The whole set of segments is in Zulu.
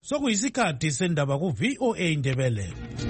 Sokuyisikhathi sendaba ku VOA Indebele.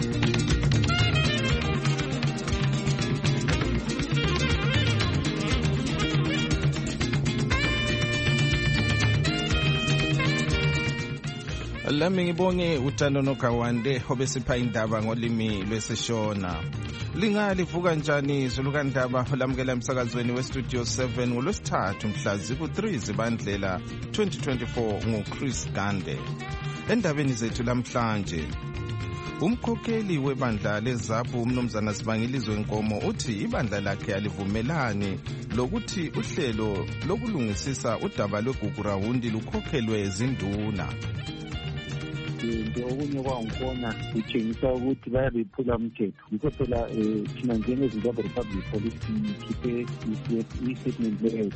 Lami ngibonge uTanono Kawande obesipha indaba ngolimi lwesishona. Lingalivuka njani izulukandaba lamukela emsakazweni weStudio 7 ngolwesithathu mhla ziku-3 Zibandlela 2024 nguChris Gande. Endabeni zethu lamhlanje, umkhokheli webandla leZAPU umnumzana Sibangilizwe Nkomo uthi ibandla lakhe alivumelani lokuthi uhlelo lokulungisisa udaba lweGugurawundi lukhokhelwe zinduna. Into okunye kwangkhona kutshengisa ukuthi bayabephula umthetho. Yikho phela thina njengeZimbabwe Republic Police sikhiphe i-statement leyo.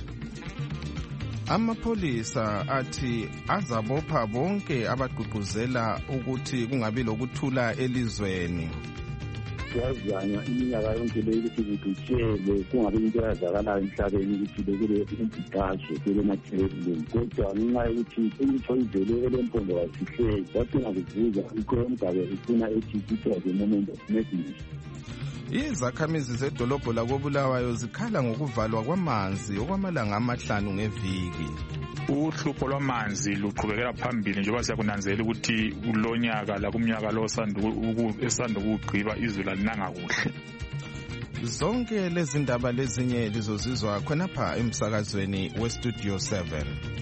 Amapholisa athi azabopha bonke abagqugquzela ukuthi kungabi lokuthula elizweni. Siyazama iminyaka yonke leyo ukuthi kudutshele kungabi into eyazakalayo emhlabeni ukuthi bekule impikazwe kwelemathelevision. Kodwa ngenxa yokuthi into ivele elempondo wasihlezi wacina kuvuza ikho emgabe ifuna ethi it was a moment of madness. Izakhamizi zedolobho lakoBulawayo zikhala ngokuvalwa kwamanzi okwamalanga amahlanu ngeviki. Uhlupho lwamanzi luqhubekela phambili njengoba siyakunanzelela ukuthi kulonyaka la kumnyaka lo esanda ukugqiba izulu alinanga kuhle. Zonke lezi ndaba lezinye lizozizwa khonapha emsakazweni weStudio 7.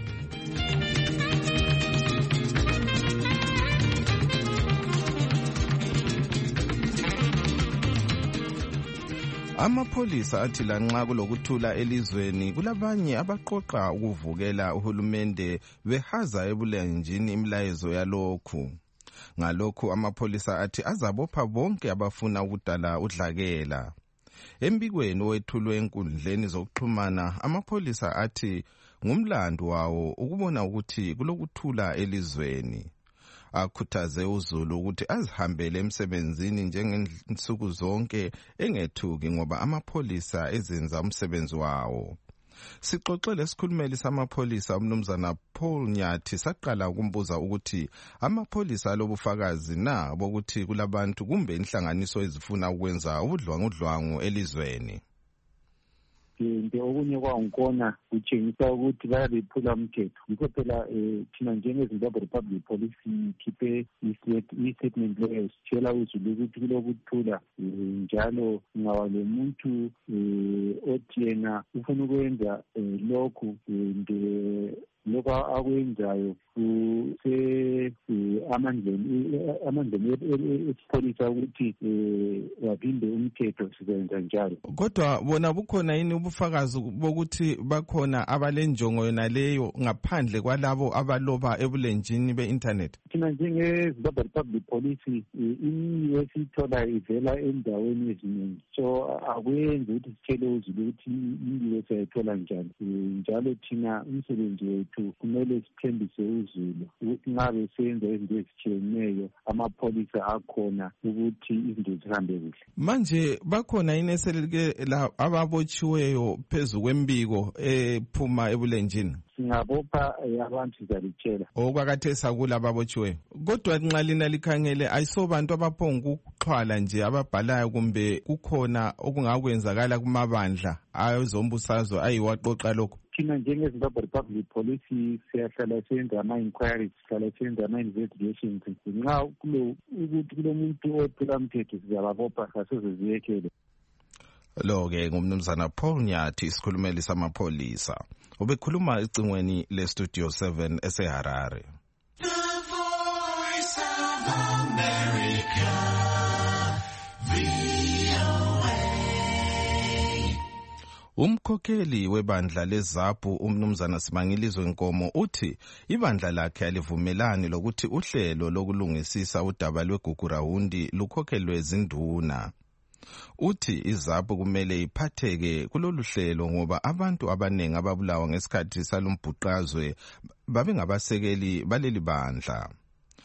Amapholisa athi lanxa kulokuthula elizweni kulabanye abaqoqa ukuvukela uhulumende behaza ebulenjini imilayezo yalokhu. Ngalokhu amapholisa athi azabopha bonke abafuna ukudala udlakela. Embikweni owethulwe enkundleni zokuxhumana, amapholisa athi ngumlando wawo ukubona ukuthi kulokuthula elizweni. Akhuthaze uZulu ukuthi azihambele emsebenzini njengensuku zonke engethuki ngoba amapholisa ezenza umsebenzi wawo. Sixoxele isikhulumeli samapholisa umnumzana Paul Nyathi saqala ukumbuza ukuthi amapholisa alobufakazi na bokuthi kulabantu kumbe inhlanganiso ezifuna ukwenza ubudlwangudlwangu elizweni. Into okunye kwangkhona kutshengisa ukuthi bayabephula umthetho. Yikho phela thina njengeZimbabwe Republic Police sikhiphe i-statement leyo sitshela uZulu ukuthi kulokuthula njalo ngaba lomuntu othi yena ufuna ukwenza lokhu lokho akwenzayo amandleni esipholisa ukuthi waphinde umthetho sizenza njalo. Kodwa bona bukhona yini ubufakazi bokuthi bakhona abalenjongo yona leyo ngaphandle kwalabo abaloba ebulenjini be-internet? Thina njengeZimbabwe Republic Police imiyo esithola ivela endaweni eziningi, so akwenzi ukuthi sitshele uZulu ukuthi imiyo siyayithola njani. Njalo thina umsebenzi wethu kumele sithembise uZulu ukuthi nxa besenza izinto ezitshiyeneyo amapholisa akhona ukuthi izinto zihambe kuhle. Manje bakhona yini eselike ababotshiweyo phezu kwembiko ephuma ebulenjini? Singabopha abantu sizalitshela. Okwakathesa kula ababotshiweyo. Kodwa nxa lina likhangele ayisobantu abaphonga ukuxhwala nje ababhalayo kumbe kukhona okungakwenzakala kumabandla ayozombusazwe ayiwaqoqa lokho? Thina njengeZimbabwe Republic Police siyahlala senza ama-inquiries, sihlala senza ama-investigations. Nxa ukuthi kulomuntu ophula umthetho sizababopha kasoze ziyekele. Lo-ke ngumnumzana Paul Nyathi isikhulumeli samapholisa. Ubekhuluma ecingweni leStudio 7 eseHarare. The Voice of America, VOA. Umkhokheli webandla leZAPU umnumzana Sibangilizwe Nkomo uthi ibandla lakhe alivumelani lokuthi uhlelo lokulungisisa udaba lweGugurawundi lukhokhelwe zinduna. Uthi iZAPU kumele iphatheke kulolu hlelo ngoba abantu abaningi ababulawa ngesikhathi salombhuqazwe babengabasekeli baleli bandla.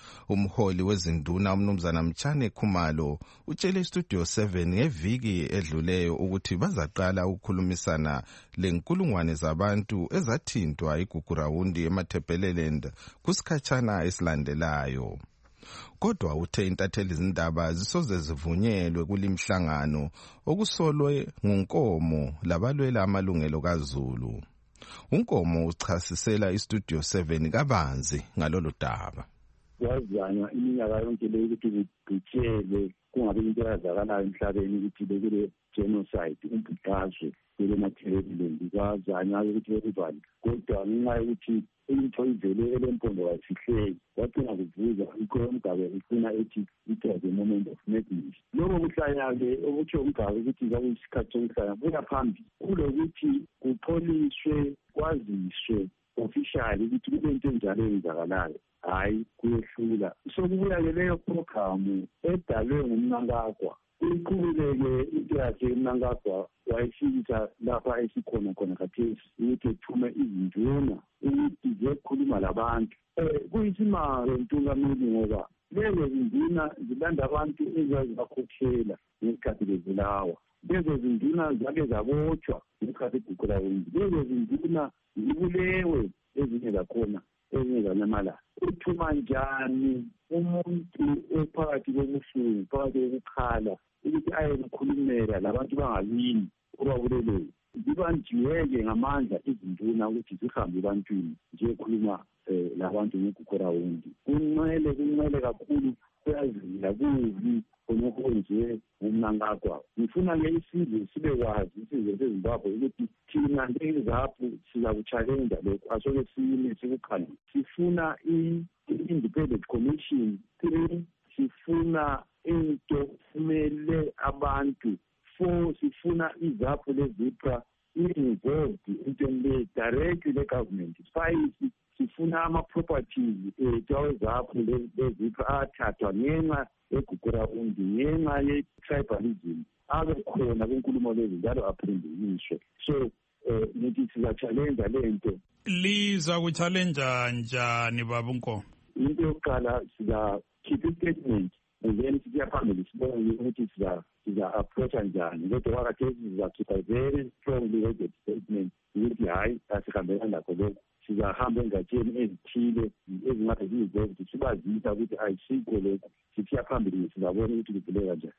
Umholi wezinduna umnumzana Mtshane Khumalo utshele iStudio 7 ngeviki edluleyo ukuthi bazaqala ukukhulumisana lenkulungwane zabantu ezathintwa iGugurawundi eMatabeleland kusikhatshana esilandelayo. Kodwa uthe intatheli izindaba zisoze zivunyelwe kulimhlangano okusolwe nguNkomo labalwela amalungelo kaZulu. uNkomo uchasisela iStudio 7 kabanzi ngalolu daba. Wazanywa iminyaka yonke le ukuthi kugcitshele kungabe into yazakalayo emhlabeni ukuthi bekule genocide umbhidazwe kule Matabeleland kwazanywa ukuthi bekuvale kodwa ngenxa yokuthi into ivele elempondo wayifihleki wacina kuvuza umgabe ufuna ethi it was a moment of madness. Lokho kuhlanya-ke okutsho umgabe ukuthi kwakuyisikhathi sokuhlanya buya phambili kulokuthi kupholiswe kwaziswe officially ukuthi kule nto enjalo eyenzakalayo hayi kuyehlula. Sokubuya-ke leyo programu edalwe nguMnangagwa iqhubeke into yakhe uMnangagwa wayifikisa lapha esikhona khona khathesi ukuthi ethume izinduna ukuthi ziyekhuluma labantu. Kuyisimanga ntungameli ngoba lezo zinduna zilanda abantu ezazibakhokhela ngesikhathi bezulawa. Lezo zinduna zake zabotshwa ngesikhathi Gugurawundi. Lezo zinduna zibulewe ezinye zakhona ezinye zanyamalala. Uthuma njani umuntu ophakathi kobuhlungu phakathi kokukhala ukuthi ayekukhulumela labantu bangakini obabuleleyo? Zibanjiweke ngamandla izinduna ukuthi zihambe ebantwini ziyekhuluma labantu ngeGugurawundi. Kunqele kakhulu kuyazila kubi khonokho kwenziwe nguMnangagwa. Ngifuna-ke isizwe sibe kwazi isizwe seZimbabwe ukuthi thina njengezaphu sizakutshalenja lokhu asoke sime sikukhangele. Sifuna i-independent commission. 3 sifuna into kumele abantu. 4 sifuna izaphu lezipra i-involved intweni le directly le government. 5 sifuna ama-properties awezaphu lezipra athathwa ngenxa yeGugurawundi ngenxa ye-tribalism abe khona kwinkulumo lezi njalo aphendukiswe. So nithi sizatshalenja le nto. Liza kutshalenja njani baba uNkomo? Into yokuqala sizakhipha i-statement then siya phambili sibone ukuthi siza-approacha njani. Kodwa kwakhathesi sizakhipha very strongly worded statement ukuthi hhayi asihambelani lakho lokho. Sizahamba engatsheni ezithile ezingade ziyizo ukuthi sibazisa ukuthi ayisikho lokho. Sithiya phambili sizabona ukuthi kuvuleka njani.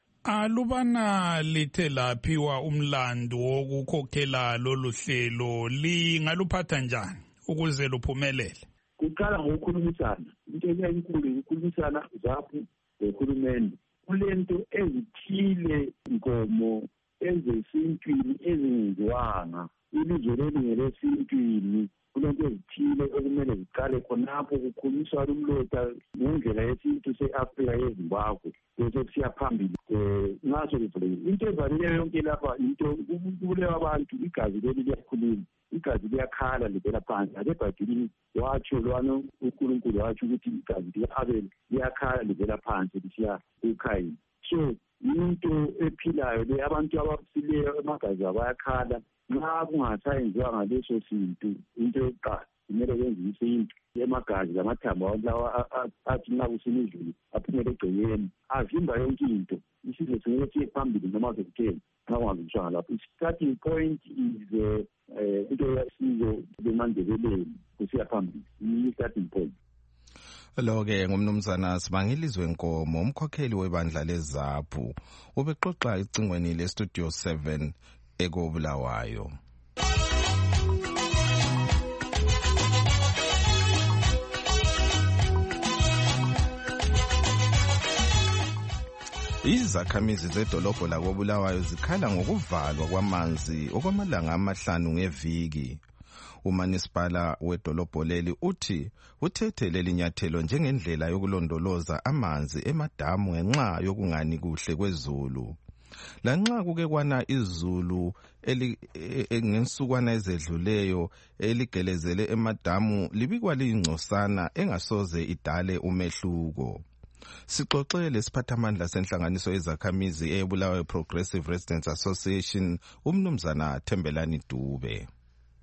Alubana lithe laphiwa umlando wokukhokhela lolu hlelo lingaluphatha njani ukuze luphumelele? Kuqala ngokukhulumisana. Into enkulu ukukhulumisana zaphu uhulumende kulento ezithile Nkomo ezesintwini ezingenziwanga. Ilizwe lelingelesintwini kulento ezithile okumele ziqale khonapho kukhulunyiswa lumlota ngendlela yesintu se-Afrika yeZimbabwe bese kusiya phambili ngaso kuvulekile. Into evalileyo yonke lapha into kubulewa abantu, igazi leli liyakhuluma, igazi liyakhala livela phansi. AbeBhayibhelini watsho lwana uNkulunkulu watsho ukuthi igazi lika-Abel liyakhala livela phansi lisiya kuKhayini. So into ephilayo le, abantu abafileyo amagazi abo ayakhala. Nxa kungasayenziwa ngaleso sintu into yokuqala kumele kwenziwe isintu emagazi lamathambo abantu lawa athi nxa kusina izulu aphumele egcekeni avimba yonke into. Isizwe singeke siye phambili noma sekutheni nxa kungalungiswanga lapho. I-starting point is into yasizwe leMandebeleni kusiya phambili. I-starting point. Lo-ke ngumnumzana Sibangilizwe Nkomo, umkhokheli webandla leZaphu, ubexoxa icingweni leStudio 7 eKobulawayo. Izakhamizi zedolobho lakoBulawayo zikhala ngokuvalwa kwamanzi okwamalanga amahlanu ngeviki. Umanisipala wedolobho leli uthi uthethe leli nyathelo njengendlela yokulondoloza amanzi emadamu ngenxa yokungani kuhle kwezulu. Lanxa kuke kwana izulu ngensukwana ezedluleyo eligelezele emadamu libikwa liyingcosana engasoze idale umehluko. Sixoxe lesiphathamandla senhlanganiso yezakhamizi eBulawayo Progressive Residents Association umnumzana Thembelani Dube.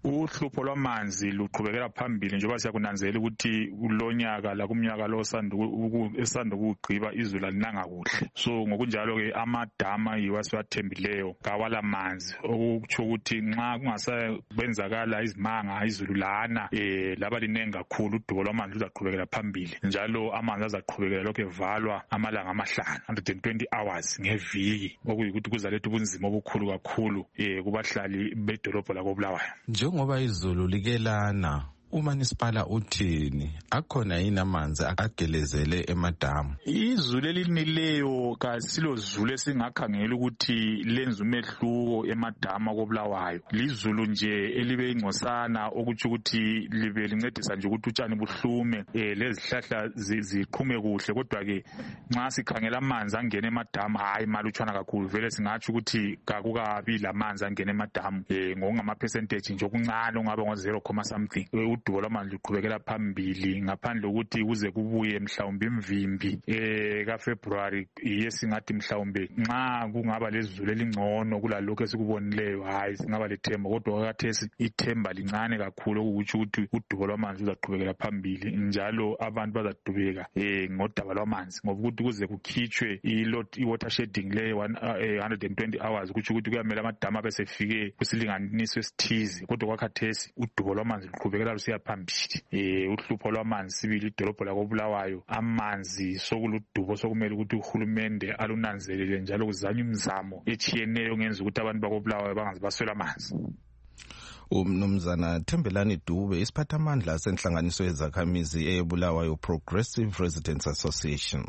Uhlupho lwamanzi luqhubekela phambili njengoba siyakunanzelela ukuthi kulonyaka la kumnyaka lo esanda ukugqiba izulu alinanga kuhle. So ngokunjalo ke amadama yiwo asiwathembileyo kawala manzi, okutsho ukuthi nxa kungasakwenzakala izimanga izulu lana laba linengi kakhulu udubo lwamanzi luzaqhubekela phambili, njalo amanzi azaqhubekela lokhu evalwa amalanga amahlanu 120 hours ngeviki, okuyikuthi kuzaletha ubunzima obukhulu kakhulu kubahlali bedolobho lakoBulawayo. Njengoba izulu likelana, uManisipala uthini? Akhona yini amanzi agelezele emadamu? Izulu elinileyo kasilo zulu esingakhangela ukuthi lenza umehluko emadamu akoBulawayo. Lizulu nje elibe ingcosana, okutsho ukuthi libe lincedisa nje ukuthi utshani buhlume, lezihlahla ziqhume kuhle. Kodwa ke nxa sikhangela amanzi angena emadamu, hayi malutshwana kakhulu. Vele singatsho ukuthi kakukabi lamanzi angena emadamu ngokungama percentage nje okuncane, ongaba ngo 0, something. Udubo lwamanzi luqhubekela phambili ngaphandle ukuthi kuze kubuye mhlawumbe imvimbi kaFebruary yesingathi mhlawumbe nxa kungaba lezulu elingcono kulalokho esikubonileyo, hayi singaba lethemba. Kodwa khathesi ithemba lincane kakhulu, okutsho ukuthi udubo lwamanzi luzaqhubekela phambili, njalo abantu bazadubeka ngodaba lwamanzi, ngoba ukuthi kuze kukhitshwe i-water shedding le 120 hours, kutsho ukuthi kuyamela amadama besefike kwisilinganiso esithize. Kodwa khathesi udubo lwamanzi luqhubekela lusiya phambili. Uhlupho lwamanzi sibili idolobho lakoBulawayo, amanzi sokuludubo, sokumele ukuthi uhulumende alunanzelele njalo kuzanywe imizamo etshiyeneyo ngenza ukuthi abantu bakoBulawayo bangaze baswela amanzi. Umnumzana Thembelani Dube, isiphathamandla senhlanganiso yezakhamizi eBulawayo Progressive Residents Association.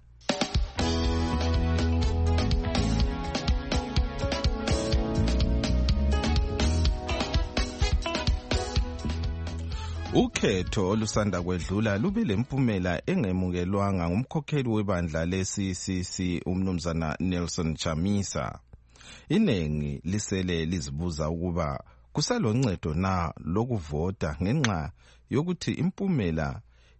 Ukhetho olusanda kwedlula lube lempumela engemukelwanga ngumkhokheli webandla le-CCC umnumzana Nelson Chamisa. Inengi lisele lizibuza ukuba kusaloncedo na lokuvota ngenxa yokuthi impumela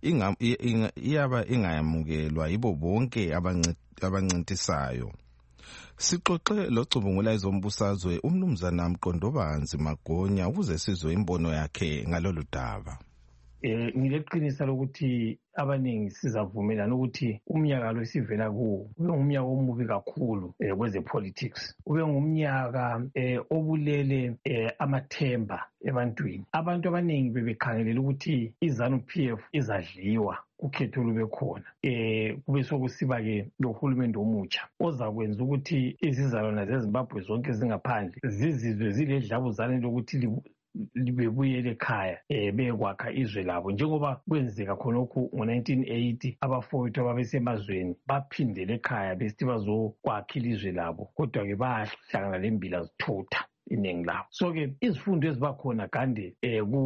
iyaba ingayamukelwa yibo bonke abancintisayo. Sixoxe locubungula ezombusazwe umnumzana Mqondobanzi Magonya ukuze sizwe imbono yakhe ngalolu daba. Ngileqiniso lokuthi abaningi sizavumelana ukuthi umnyaka lo sivela kuwo ube ngumnyaka omubi kakhulu kwezepolitics, ube ngumnyaka obulele amathemba ebantwini. Abantu abaningi bebekhangelela ukuthi iZANU-PF izadliwa ukhetho lube khona, kube sokusiba-ke lohulumende omutsha ozakwenza ukuthi izizalwane zeZimbabwe zonke zingaphandle zizizwe ziledlabuzane lokuthi libebuyele ekhaya bekwakha izwe labo, njengoba kwenzeka khonokhu ngo-1980 abafowethu ababesemazweni baphindele ekhaya besithi bazokwakha ilizwe labo, kodwa-ke bahlangana lembila zithutha iningi labo. So-ke izifundo ezibakhona kande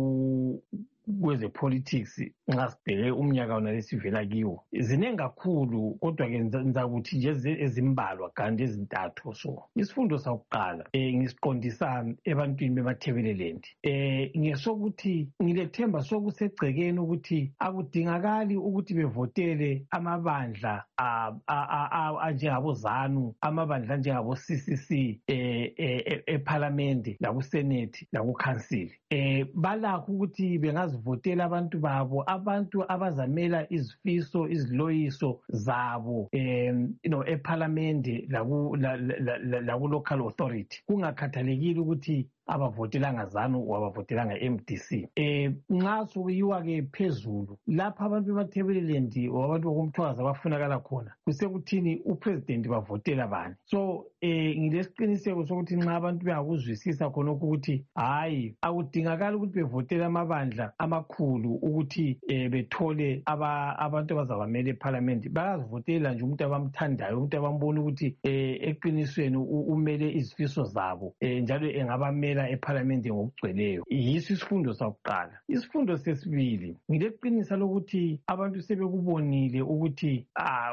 kwezepolitics nxa sibheke umnyaka wona lesivela kiwo ziningi kakhulu, kodwa-ke ngizakuthi nje ezimbalwa kanti ezintathu. So isifundo sakuqala ngisiqondisa ebantwini bemaThebeleland, ngesokuthi ngilethemba sokusegcekeni ukuthi akudingakali ukuthi bevotele amabandla anjengabo ZANU, amabandla anjengabo CCC ephalamende lakusenethi lakukhansili. Balakho ukuthi bengazivotela abantu babo, abantu abazamela izifiso iziloyiso zabo ephalamende laku-local authority, kungakhathalekile ukuthi abavotelanga ZANU wabavotelanga MDC. Nxa sokuyiwa-ke phezulu lapha abantu bemaThebeleland wabantu bokumthwakazi abafunakala khona kusekuthini upresident bavotela bani. So ngilesiqiniseko sokuthi nxa abantu bengakuzwisisa khonokho ukuthi hayi akudingakali ukuthi bevotele amabandla amakhulu ukuthi bethole abantu abazabamela ephalamende, bayazivotela nje umuntu abamthandayo, umuntu abambona ukuthi eqinisweni umele izifiso zabo njalo engabamela ephalamende ngokugcweleyo. Yiso isifundo sakuqala. Isifundo sesibili ngileqiniso lokuthi abantu sebekubonile ukuthi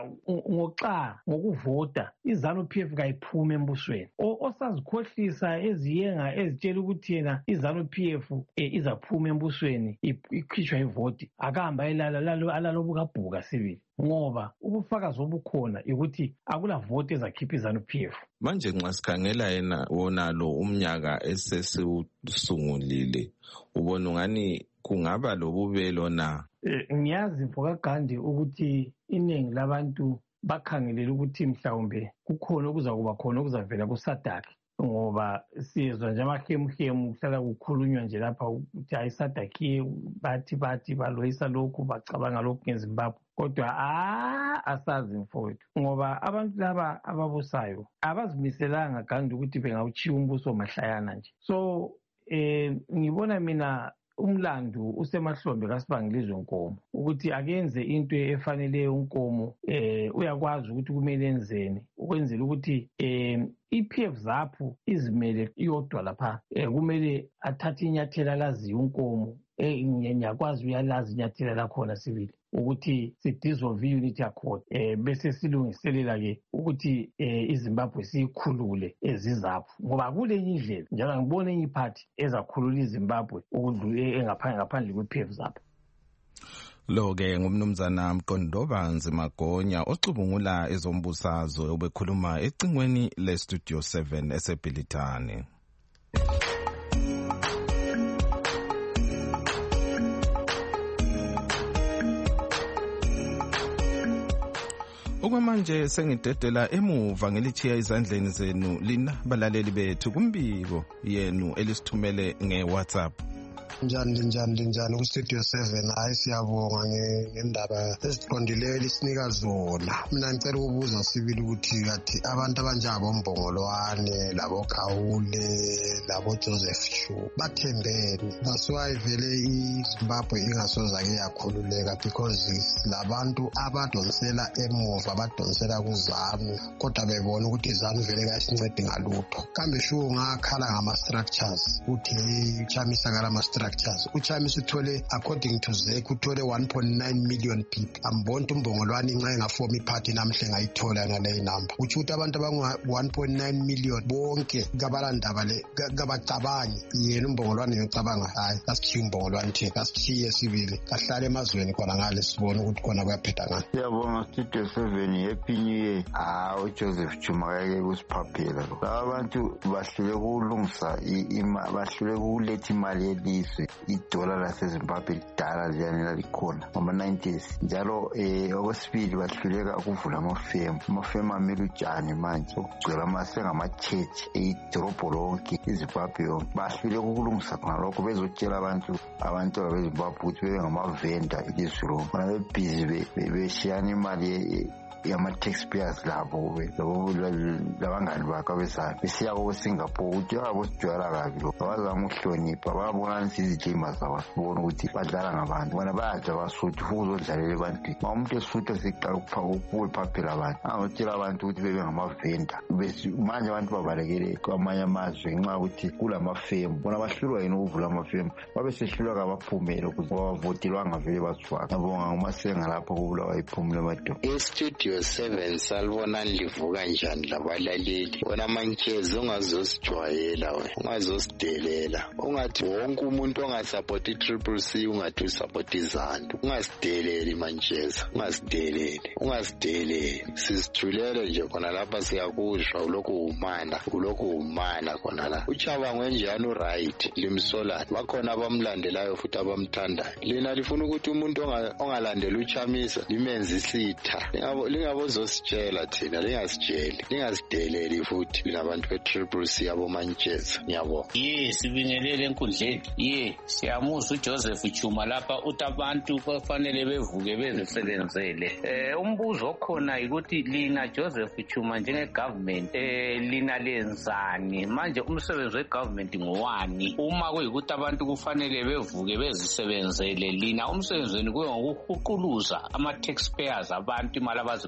ngokuvota iZANU-PF kayiphume embusweni. Osazikhohlisa eziyenga ezitshela ukuthi yena iZANU-PF izaphuma embusweni ikhishwa ivoti, akahamba alalo bukabhuka sibili. ngoba ubufakazi obukhona ukuthi akula vote ezakhipha iZANU-PF. Manje nxa sikhangela yena wonalo umnyaka esesiwusungulile, ubona ungani kungaba lobubelo na? Ngiyazi mfokagandi ukuthi iningi labantu bakhangelela ukuthi mhlawumbe kukhona okuzakuba khona okuzavela kuSADC, ngoba siyezwa nje amahemuhemu kuhlala kukhulunywa nje lapha ukuthi hayi iSADC bathi baloyisa lokhu bacabanga lokhu ngeZimbabwe, kodwa asazi mfowethu, ngoba abantu laba ababusayo abazimiselanga gandi ukuthi bengawuchiya umbuso mahlayana nje. So ngibona mina umlando usemahlombe kaSibangilizwe Nkomo ukuthi akenze into efaneleyo uNkomo. Uyakwazi ukuthi kumele enzeni ukwenzela ukuthi iPF zaphu izimele iyodwa lapha. Kumele athathe inyathela laziyo uNkomo. Ngiyakwazi uyalazi inyathela lakhona sibili ukuthi sidissolve i-unity accord, bese silungiselela-ke ukuthi iZimbabwe siyikhulule ezizaphu, ngoba kulenye indlela njalo ngibona enye iphathi ezakhulula iZimbabwe ngaphandle kwe-PF zaphu. Lo-ke ngumnumzana Mqondobanzi Magonya ocubungula ezombusazwe obekhuluma ecingweni le-Studio 7 eseBhilitane. Okwamanje sengidedela emuva ngelichiya izandleni zenu lina balaleli bethu kumbiko yenu elisithumele ngeWhatsApp. Njani ku-Studio 7. Hayi siyabonga ngendaba eziqondileyo elisinika zona. Mina ngicela ukubuza sibili ukuthi kathi abantu abanjengaboMbongolwane laboKhawule laboJoseph Chu bathembeni basiwayivele iZimbabwe ingasozake yakhululeka because labantu abadonsela emuva badonsela kuZANU kodwa bebona ukuthi iZANU vele kayisincedi ngalutho. Kambe shu ngakhala ngama-structures uthi uchamisa ngala-structures. Uchamisa uthole according to ZEC uthole 1.9 million people. Ambona uMbongolwane inxa engafoma iphathi namhle ngayithola ngale number. Uthi abantu abangu-1.9 million bonke kabalandaba le kabacabangi yena uMbongolwane ngicabanga hayi asithiye uMbongolwane thina asithiye sibili kahlale emazweni khona ngale sibone ukuthi khona kuyaphetha ngani. Siyabonga Studio 7 happy new year. uJoseph Chuma kake kusiphaphela lo. Abantu bahlule kulungisa bahlule kuletha imali yelizwe idola laseZimbabwe lidala liyanela likhona ngama-90s njalo okwesibili bahluleka ukuvula amafemu amele utshani manje ukugcwela amase-ngama-church idorobho lonke iZimbabwe yonke bahluleka ukulungisa khona lokho bezotshela abantu beZimbabwe ukuthi bebe ngamavenda ilizwe lonke bona bebhizi beshiyana imali yama-taxpayers labo labangani bakho abezayo besiya koSingapore ukuthi abosijwayela kabi lo abazama ukuhlonipha babonanisa izijima zabo sibona ukuthi badlala ngabantu bona bayaja basuthi futhi uzodlalela ebantwini ma umuntu esuthi seqala ukuphaphela abantu angotshela abantu ukuthi bebe ngamavenda manje abantu babalekele kwamanye amazwe ngenxa yokuthi kulamafemu bona bahlulwa yini ukuvula amafemu babe sehlulwa kabaphumele ukuze bavotelwanga vele basifaka ngabonga ngumasenga lapho kubulawa iphumule madoda. Studio 7 salibona livuka njani labalaleli wena Manchezi ungazosijwayela wena ungazosidelela ungathi wonke umuntu ongasupporti i-CCC ungathi usupporti iZANU ungasideleli Manchezi ungasideleli sizithulele nje khona lapha siyakuzwa ulokhu umana khona la uChabangwe njani uright limsolani bakhona abamlandelayo futhi abamthandayo lina lifuna ukuthi umuntu ongalandela uChamisa limenze isitha lingabozositshela thina lingasideleli futhi linabantu be-CCC aboManchester ngiyabonga. Sibingelele enkundleni siyamuzwa uJoseph Chuma lapha uthi abantu kufanele bevuke bezisebenzele. Umbuzo okhona ukuthi lina Joseph Chuma njenge-government lina lenzani manje umsebenzi we-government ngowani uma kuyikuthi abantu kufanele bevuke bezisebenzele lina umsebenzi wenu kuye ngokuhuquluza ama-taxpayers abantu imali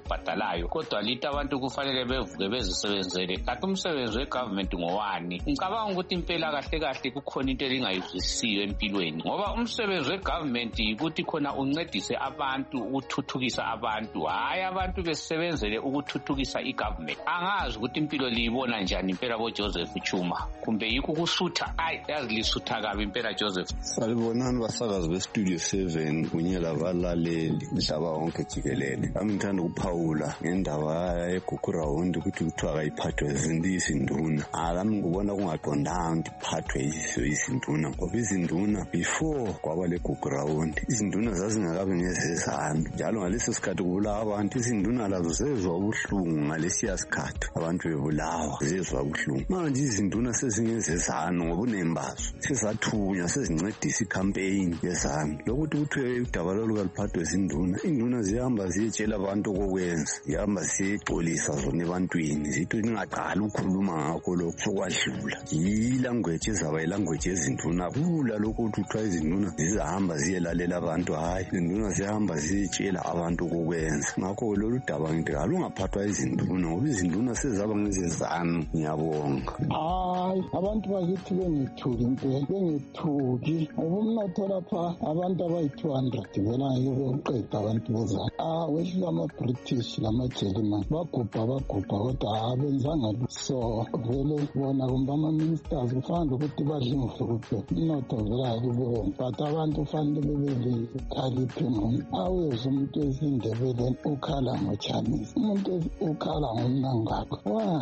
elibhadalayo, kodwa lithi abantu kufanele bevuke bezisebenzele. Kanti umsebenzi wegovernment ngowani? Ngicabanga ukuthi impela kahle kahle kukhona into elingayizwisisiyo empilweni, ngoba umsebenzi wegovernment ukuthi khona uncedise abantu ukuthuthukisa abantu, hayi abantu besebenzele ukuthuthukisa igovernment. Angazi ukuthi impilo liyibona njani impela boJoseph Chuma, kumbe yikho kusutha yazi lisutha kabi impela Joseph. Salibonani basakazi beStudio 7 kunye labalaleli mhlaba wonke jikelele. Ami ngithanda ukuphawula ngendaba yeGugurawundi ukuthi kuthiwa kayiphathwe izinduna. Alami ngibona kungaqondanga ukuthi iphathwe izinduna, ngoba izinduna before kwaba leGugurawundi izinduna zazingakabi ngezezanu, njalo ngaleso sikhathi kubulawa abantu izinduna lazo zezwa ubuhlungu. Ngalesiya sikhathi abantu bebulawa zezwa ubuhlungu. Manje izinduna sezingezezanu ngobunembazo, sezathunywa sezincedisa icampaign yezanu. Lokuthi kuthiwe udaba lolu kaliphathwe izinduna, induna zihamba ziyetshela abantu okokwenza, zihamba ziyexolisa zona ebantwini, zithi ningaqali ukukhuluma ngakho lokho sokwadlula. Yilanguage ezaba yilanguage yezinduna kula lokho ukuthi kuthiwa izinduna zizahamba ziyelalela abantu, hayi izinduna ziyahamba ziyetshela abantu okokwenza. Ngakho lolu daba ngithi kalungaphathwa izinduna ngoba izinduna sezaba ngezezanu. Ngiyabonga. Hayi abantu bakithi bengethuki impela, bengethuki ngoba umnotho lapha abantu abayi-200 vela yokuqeda abantu bezanu. Wehlula ama-British lama-German bagubha kodwa abenzanga lutho. So vele bona kumbe ama-ministers kufanele ukuthi badle imvulo kuphela, umnotho vela ayikubona, but abantu kufanele bebelekhaliphi muntu. Awezwa umuntu ezindebeleni ukhala ngo-Chinese, umuntu ukhala ngomnangakho.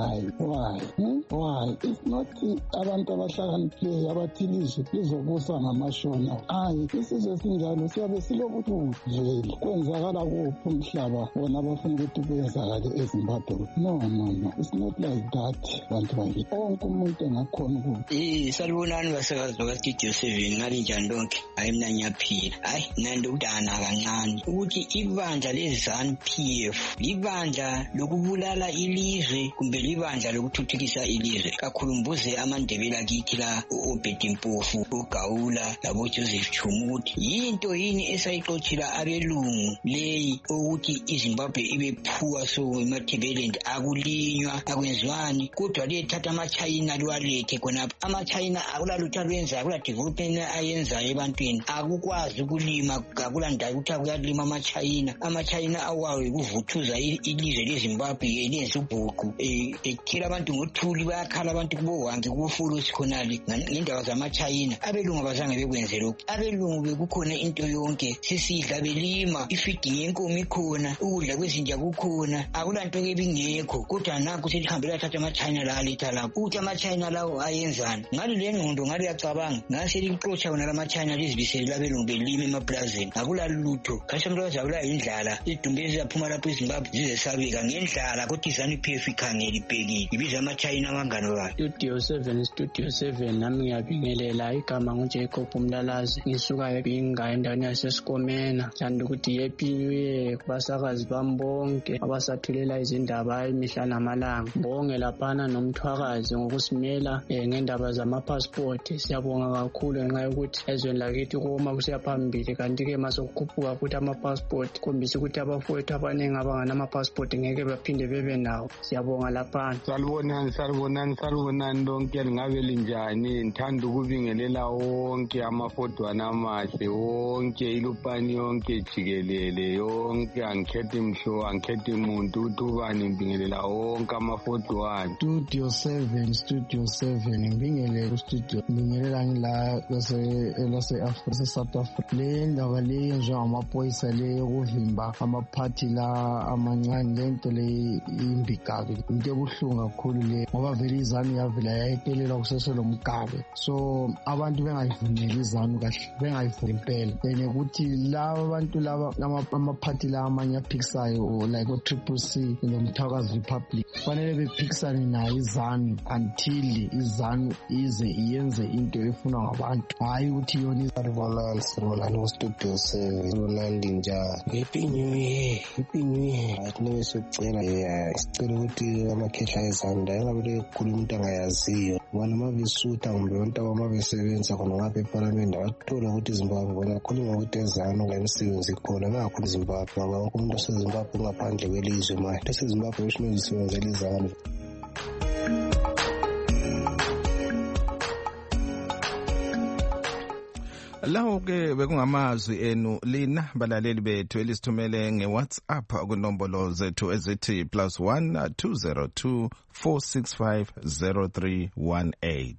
Why? It's not abantu abahlakaniphileyo abathi ilizwe lizobusa ngamashona. Hayi, isizwe sinjalo siyabe silokuthi vele kwenzakala kuphi umhlaba wona abafuna ukuthi kwenzakale eZimbabwe. No, it's not like that. Bantu bakithi onke umuntu engakhona ukuthi salibonani basakazi bakaStudio 7 ngalinjani lonke. Hayi mina ngiyaphila. Hayi nandi udana kancane ukuthi ibandla leZANU-PF libandla lokubulala ilizwe kumbe libandla lokuthuthukisa ilizwe. Kakhulu mbuze amandebela kithi la uObedi Mpofu, uGawula labo Joseph Chuma ukuthi yinto yini esayixoxela abelungu leyi ukuthi iZimbabwe ibe phuwa so eMatabeleland akulinywa akwenziwani, kodwa lethatha amaChina liwalethe khonapha. AmaChina akulalutho alwenza, akula development ayenzayo ebantwini, akukwazi ukulima, akulandaba ukuthi akuyalima amaChina awawe kuvuthuza ilizwe leZimbabwe lenza ubhuqu ethela abantu ngothuli, bayakhala abantu kubowange kubofolosi khonale ngendaba zamaChina. Abelungu abazange bekwenze lokhu. Abelungu bekukhona into yonke, sisidla belima, ifeeding yenkomo ikhona, ukudla kwezinja kukhona, akulanto ebingekho, kodwa nakho selihambela thatha amaChina la aletha lapho. Ukuthi amaChina lawo ayenzani? Ngale le ngqondo ngale yacabanga ngase lixoxa wona lamaChina lizibisele abelungu belima emaplazini, akulalutho. Kashamlo zabula indlala, idumbe ziyaphuma lapho eZimbabwe zizesabika ngendlala, kodwa iZANU-PF ikhangela ibhekile ibiza amaChina abangani bayo. Studio 7 nami ngiyabingelela. Igama nguJacob Umlalazi, ngisuka eBinga endaweni yaseSikomena. Ngithanda ukuthi happy new year kubasakazi bami bonke abasathulela izindaba imihla namalanga. Bonke laphana nomthwakazi ngokusimela ngendaba zamapassport. Siyabonga kakhulu ngenxa yokuthi ezweni lakithi koma kusiya phambili, kanti-ke masokukhuphuka futhi amapassport khombisa ukuthi abafowethu abaningi abanganamapassport ngeke baphinde bebe nawo. Siyabonga laphana. Salibonani lonke lingabe linjani. Ngithanda ukubingelela wonke amafodwana amahle wonke, ilupani yonke jikelele yonke, angikhethi mhlo angikhethi muntu ukuthi ubani, ngibingelela wonke amafodwana. Studio 7 ngibingelela kustudio, ngibingelela ngila lase South Africa. Le ndaba le yenziwa ngamaphoyisa le yokuvimba amaphathi la amancane, lento le imbi kabi, into ebuhlungu kakhulu le, ngoba vele iZANU yavela yayetelela kuseselo mgabe. So abantu bengayivumeli iZANU kahle, bengayivumeli impela. Then ukuthi laba abantu laba amaphathi la amanye aphikisayo like o-Triple C nomthakazi Republic fanele bephikisane nayo iZANU until iZANU ize iyenze into efunwa ngabantu, hayi ukuthi yona Salibonani kuStudio 7 njani. Happy New Year. Athi sicela ukuthi amakhehla eZANU engabe kukhuluma into angayaziyo, bona mabesutha kumbe abantu ababesebenza khona ngapha eParliament abathola ukuthi iZimbabwe bona khuluma ukuthi eZANU ngemisebenzi khona ngakho iZimbabwe, ngoba wonke umuntu oseZimbabwe eZimbabwe ngaphandle kwelizwe manje leseZimbabwe usinozisebenzela izandla. Lawo ke bekungamazwi enu lina balaleli bethu elisithumele ngeWhatsApp kunombolo zethu ezithi +1 202 465 0318.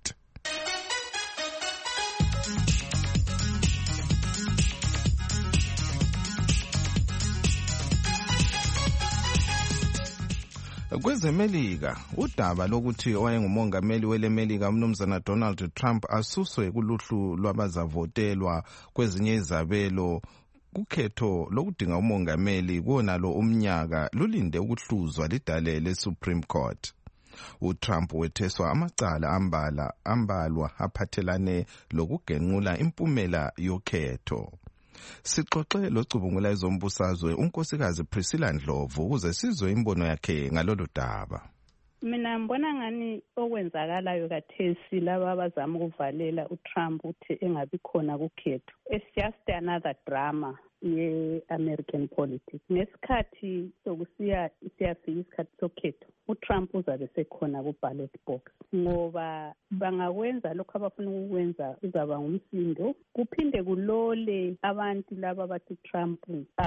KwezeMelika udaba lokuthi owayengumongameli weleMelika umnumzana Donald Trump asuswe kuluhlu lwabazavotelwa kwezinye izabelo kukhetho lokudinga umongameli kuwonalo umnyaka lulinde ukuhluzwa lidale leSupreme Court. uTrump wetheswa amacala ambalwa aphathelane lokugenqula impumela yokhetho. Sixoxe locubungula ezombusazwe unkosikazi Priscilla Ndlovu ukuze sizwe imbono yakhe ngalolu daba. Mina ngibona ngani okwenzakalayo kathesi laba abazama ukuvalela uTrump uthi engabi khona kukhetho. It's just another drama ye-American politics. Ngesikhathi sokusiya siyafika isikhathi sokhetho uTrump uzabe sekhona ku-ballot box ngoba bangakwenza lokho abafuna ukukwenza uzaba ngumsindo kuphinde kulole abantu laba bathi Trump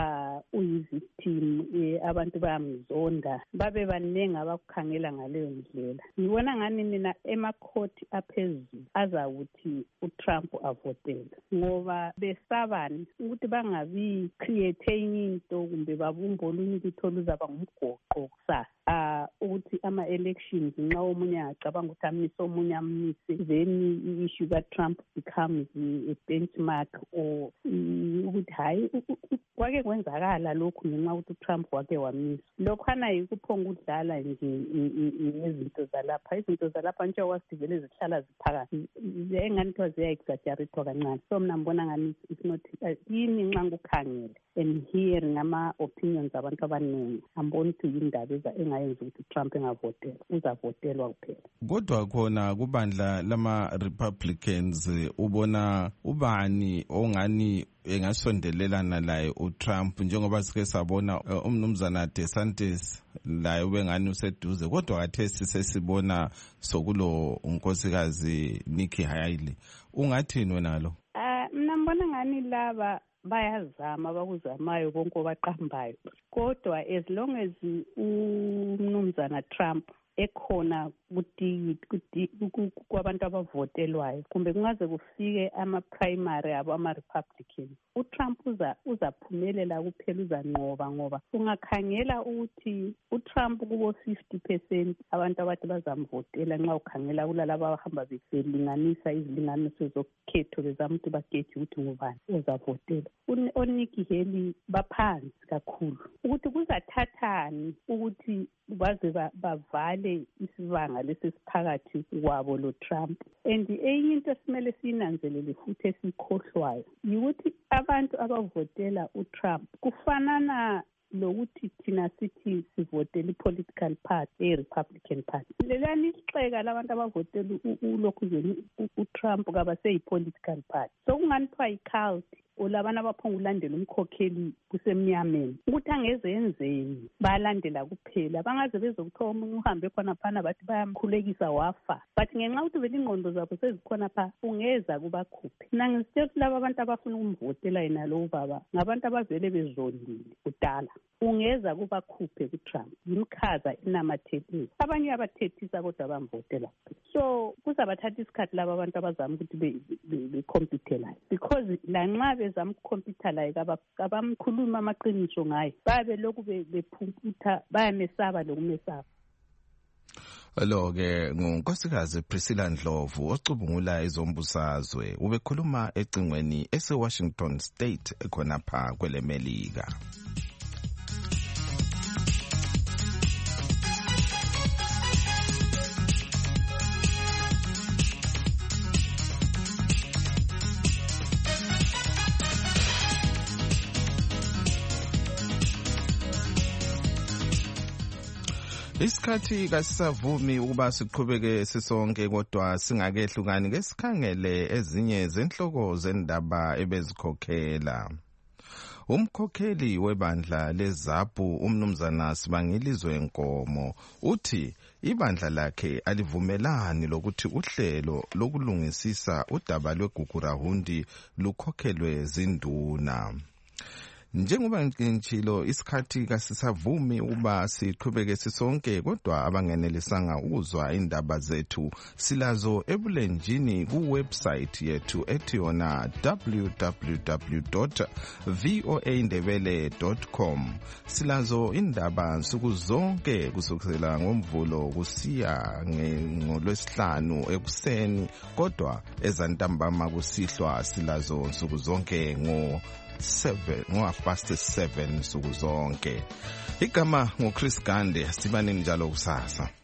uyi-victim abantu bayamzonda babe baningi abakukhangela ngaleyo ndlela. Ngibona ngani mina emakhoti aphezulu azawuthi uTrump avotele ngoba besabani ukuthi bangabi create into kumbe babumba olunye ukuthi luzaba ngumgoqo kusasa ukuthi ama-elections nxa omunye acabanga ukuthi amise omunye amise then i-issue ka-Trump becomes a benchmark or ukuthi hayi kwake kwenzakala lokhu ngenxa ukuthi uTrump wake wamisa. Lokhana yikuphonga ukudlala nje ngezinto zalapha. Izinto zalapha nje wasivele zihlala ziphakathi engani kuthiwa ziya-exaggerate kancane. So mina ngibona ngani it's not yini nxa ngikukhangele and hearing ama-opinions abantu abaningi amboni ukuthi yindaba engayenza ukuthi Trump engavotelwa uzavotelwa kuphela. Kodwa khona kubandla lama-Republicans ubona ubani ongani engasondelelana laye uTrump njengoba sike sabona umnumzana DeSantis laye ubengani useduze kodwa kathesi sesibona sokulo unkosikazi Nikki Haley. Ungathini wena lo? Mina ngibona ngani laba bayazama bakuzamayo konke obaqambayo kodwa as long as umnumzana Trump ekhona kwabantu abavotelwayo kumbe kungaze kufike ama-primary abo ama-Republican uTrump uzaphumelela kuphela uzanqoba ngoba ungakhangela ukuthi uTrump kubo 50% abantu abathi bazamvotela nxa ukhangela kulalaba abahamba belinganisa izilinganiso zokhetho bezama ukuthi bageje ukuthi ngubani uzavotela. oNikki Haley baphansi kakhulu ukuthi kuzathathani ukuthi baze bavale isibanga lesisiphakathi kwabo lo Trump. And enye into esimele siyinanzelele futhi esikhohlwayo yikuthi abantu abavotela uTrump kufanana lokuthi thina sithi sivotela i-political party e-Republican party. Lelani isixeka labantu abavotela ulokhu uTrump kabaseyi-political party. So kunganithiwa i-cult olabana abaphonga ulandela umkhokheli kusemnyameni ukuthi angeze yenzeni balandela kuphela bangaze bezokuthiwa omunye uhambe khona phana bathi bayamkhulekisa wafa but ngenxa ukuthi vele ingqondo zabo sezikhona pha ungeza kubakhuphe. Mina ngisitshela ukuthi laba abantu abafuna ukumvotela yena lo baba ngabantu abavele bezondile kudala ungeza kubakhuphe kuTrump yimkhaza inamathethisa abanye abathethisa kodwa bamvotela. So kuzabathatha isikhathi laba abantu abazama ukuthi becomputelayo because lanxa bezama ukukhompyuthalayo abamkhuluma amaqiniso ngayo babe lokhu bephumputha bayamesaba lokumesaba. Lo-ke ngunkosikazi Priscilla Ndlovu ocubungula ezombusazwe ubekhuluma ecingweni ese-Washington State ekhonapha kweleMelika. Isikhathi kasisavumi ukuba siqhubeke sisonke kodwa singakehlukani ngesikhangele ezinye zenhloko zendaba ebezikhokhela. Umkhokheli webandla leZAPU umnumzana Sibangilizwe Nkomo uthi ibandla lakhe alivumelani lokuthi uhlelo lokulungisisa udaba lweGugurahundi lukhokhelwe zinduna. Njengoba ngitshilo isikhathi kasisavumi ukuba siqhubeke sisonke, kodwa abangenelisanga ukuzwa indaba zethu silazo ebulenjini kuwebsite yethu ethi yona www.voaindebele.com. silazo indaba nsuku zonke kusukela ngoMvulo kusiya ngoLwesihlanu ekuseni, kodwa ezantambama kusihlwa silazo nsuku zonke ngo-7 nsuku zonke. Igama nguChris Gande, sibaneni njalo kusasa.